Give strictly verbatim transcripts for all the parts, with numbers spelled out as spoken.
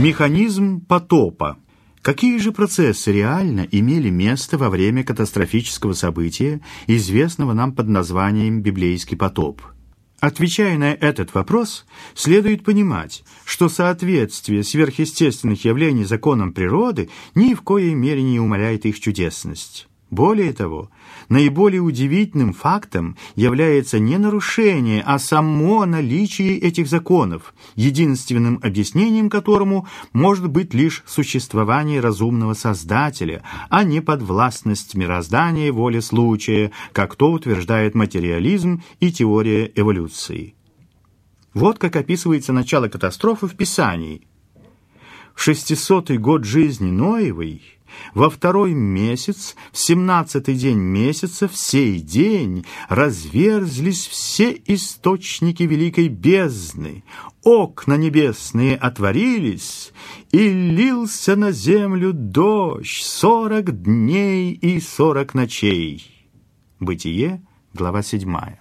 Механизм потопа. Какие же процессы реально имели место во время катастрофического события, известного нам под названием «Библейский потоп»? Отвечая на этот вопрос, следует понимать, что соответствие сверхъестественных явлений законам природы ни в коей мере не умаляет их чудесность. Более того, наиболее удивительным фактом является не нарушение, а само наличие этих законов, единственным объяснением которому может быть лишь существование разумного Создателя, а не подвластность мироздания воле случая, как то утверждает материализм и теория эволюции. Вот как описывается начало катастрофы в Писании. В шестисотый год жизни Ноевой, во второй месяц, в семнадцатый день месяца, в сей день разверзлись все источники великой бездны, окна небесные отворились, и лился на землю дождь сорок дней и сорок ночей. Бытие, глава седьмая.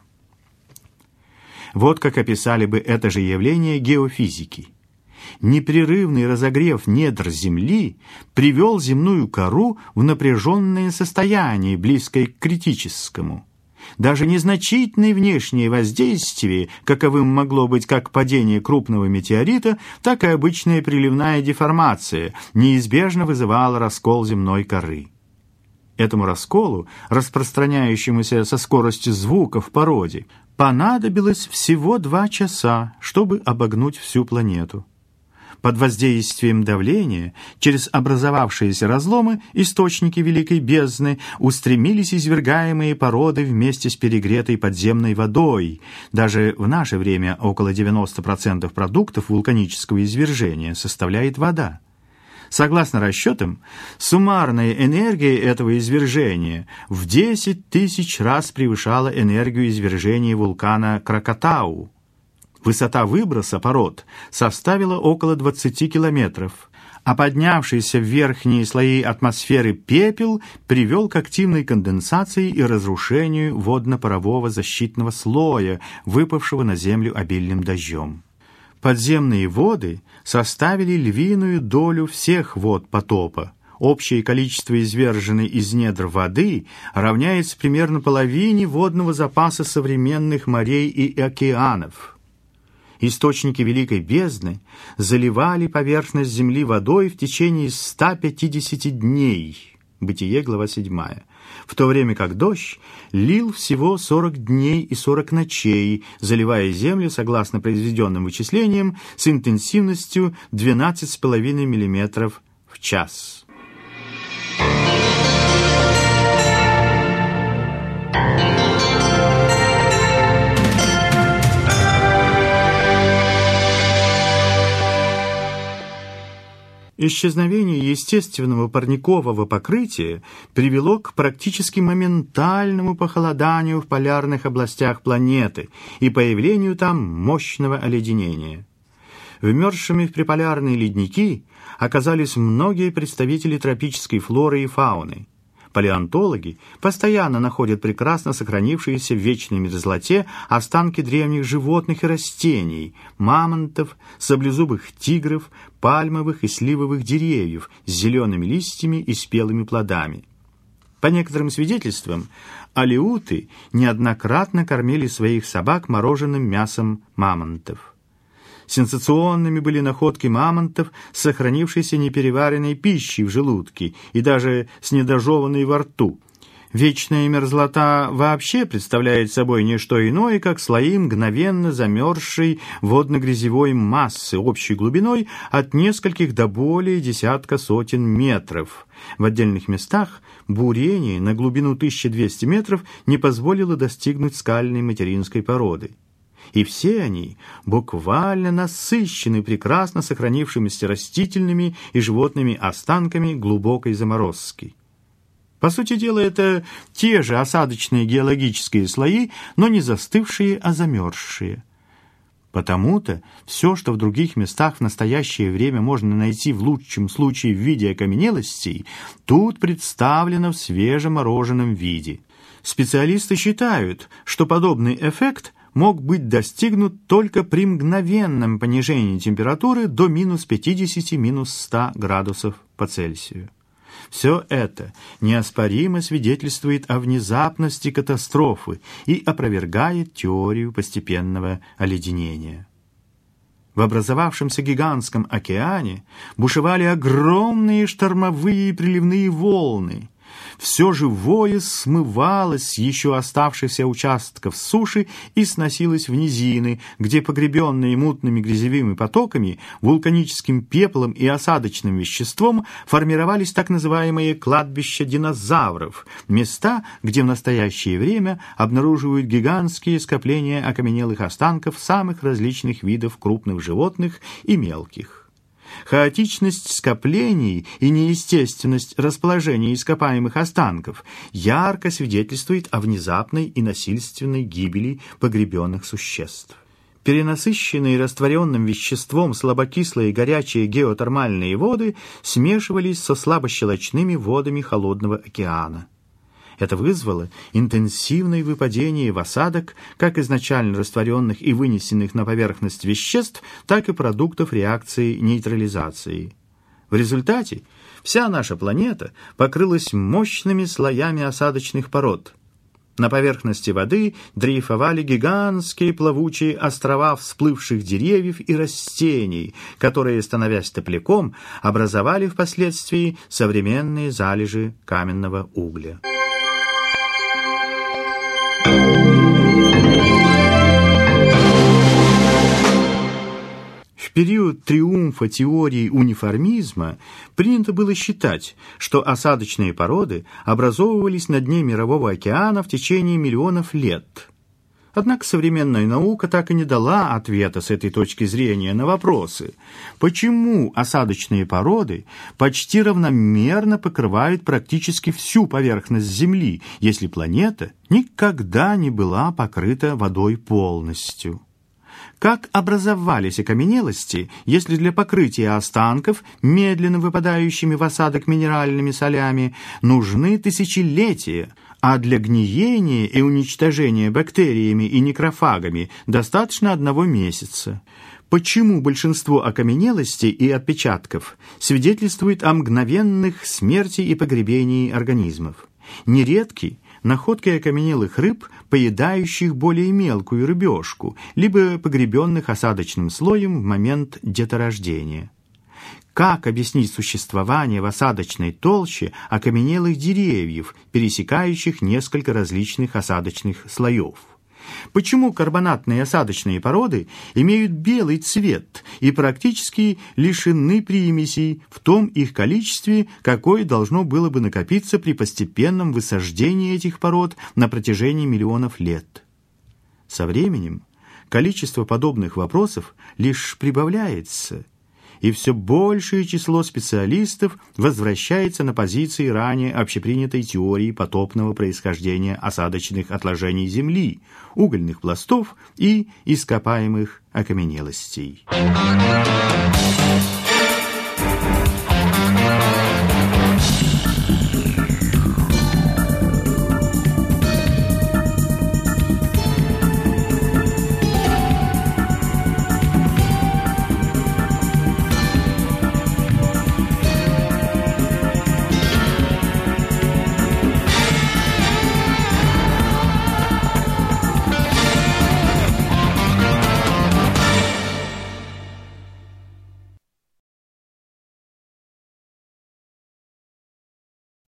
Вот как описали бы это же явление геофизики. Непрерывный разогрев недр Земли привел земную кору в напряженное состояние, близкое к критическому. Даже незначительное внешнее воздействие, каковым могло быть как падение крупного метеорита, так и обычная приливная деформация, неизбежно вызывало раскол земной коры. Этому расколу, распространяющемуся со скоростью звука в породе, понадобилось всего два часа, чтобы обогнуть всю планету. Под воздействием давления, через образовавшиеся разломы, источники великой бездны, устремились извергаемые породы вместе с перегретой подземной водой. Даже в наше время около девяноста процентов продуктов вулканического извержения составляет вода. Согласно расчетам, суммарная энергия этого извержения в десять тысяч раз превышала энергию извержения вулкана Кракатау. Высота выброса пород составила около двадцати километров, а поднявшийся в верхние слои атмосферы пепел привел к активной конденсации и разрушению водно-парового защитного слоя, выпавшего на Землю обильным дождем. Подземные воды составили львиную долю всех вод потопа. Общее количество изверженной из недр воды равняется примерно половине водного запаса современных морей и океанов. Источники великой бездны заливали поверхность земли водой в течение ста пятидесяти дней. Бытие, глава седьмая. В то время как дождь лил всего сорок дней и сорок ночей, заливая землю, согласно произведенным вычислениям, с интенсивностью двенадцать с половиной миллиметров в час. Исчезновение естественного парникового покрытия привело к практически моментальному похолоданию в полярных областях планеты и появлению там мощного оледенения. Вмерзшими в приполярные ледники оказались многие представители тропической флоры и фауны. Палеонтологи постоянно находят прекрасно сохранившиеся в вечной мерзлоте останки древних животных и растений, мамонтов, саблезубых тигров, пальмовых и сливовых деревьев с зелеными листьями и спелыми плодами. По некоторым свидетельствам, алеуты неоднократно кормили своих собак мороженым мясом мамонтов. Сенсационными были находки мамонтов с сохранившейся непереваренной пищей в желудке и даже с недожеванной во рту. Вечная мерзлота вообще представляет собой не что иное, как слои мгновенно замерзшей водно-грязевой массы общей глубиной от нескольких до более десятка сотен метров. В отдельных местах бурение на глубину тысячи двухсот метров не позволило достигнуть скальной материнской породы. И все они буквально насыщены прекрасно сохранившимися растительными и животными останками глубокой заморозки. По сути дела, это те же осадочные геологические слои, но не застывшие, а замерзшие. Потому-то все, что в других местах в настоящее время можно найти в лучшем случае в виде окаменелостей, тут представлено в свежемороженном виде. Специалисты считают, что подобный эффект мог быть достигнут только при мгновенном понижении температуры до минус пятидесяти, минус ста градусов по Цельсию. Все это неоспоримо свидетельствует о внезапности катастрофы и опровергает теорию постепенного оледенения. В образовавшемся гигантском океане бушевали огромные штормовые и приливные волны. Все живое смывалось с еще оставшихся участков суши и сносилось в низины, где, погребенные мутными грязевыми потоками, вулканическим пеплом и осадочным веществом, формировались так называемые кладбища динозавров, места, где в настоящее время обнаруживают гигантские скопления окаменелых останков самых различных видов крупных животных и мелких. Хаотичность скоплений и неестественность расположения ископаемых останков ярко свидетельствует о внезапной и насильственной гибели погребенных существ. Перенасыщенные растворенным веществом слабокислые горячие геотермальные воды смешивались со слабощелочными водами холодного океана. Это вызвало интенсивное выпадение в осадок как изначально растворенных и вынесенных на поверхность веществ, так и продуктов реакции нейтрализации. В результате вся наша планета покрылась мощными слоями осадочных пород. На поверхности воды дрейфовали гигантские плавучие острова всплывших деревьев и растений, которые, становясь топляком, образовали впоследствии современные залежи каменного угля. В период триумфа теории униформизма принято было считать, что осадочные породы образовывались на дне Мирового океана в течение миллионов лет. Однако современная наука так и не дала ответа с этой точки зрения на вопросы, почему осадочные породы почти равномерно покрывают практически всю поверхность Земли, если планета никогда не была покрыта водой полностью. Как образовались окаменелости, если для покрытия останков, медленно выпадающими в осадок минеральными солями, нужны тысячелетия, а для гниения и уничтожения бактериями и некрофагами достаточно одного месяца? Почему большинство окаменелостей и отпечатков свидетельствует о мгновенных смерти и погребении организмов? Нередки находки окаменелых рыб, поедающих более мелкую рыбешку, либо погребенных осадочным слоем в момент деторождения. Как объяснить существование в осадочной толще окаменелых деревьев, пересекающих несколько различных осадочных слоев? Почему карбонатные осадочные породы имеют белый цвет и практически лишены примесей в том их количестве, какое должно было бы накопиться при постепенном высаждении этих пород на протяжении миллионов лет? Со временем количество подобных вопросов лишь прибавляется, и все большее число специалистов возвращается на позиции ранее общепринятой теории потопного происхождения осадочных отложений Земли, угольных пластов и ископаемых окаменелостей.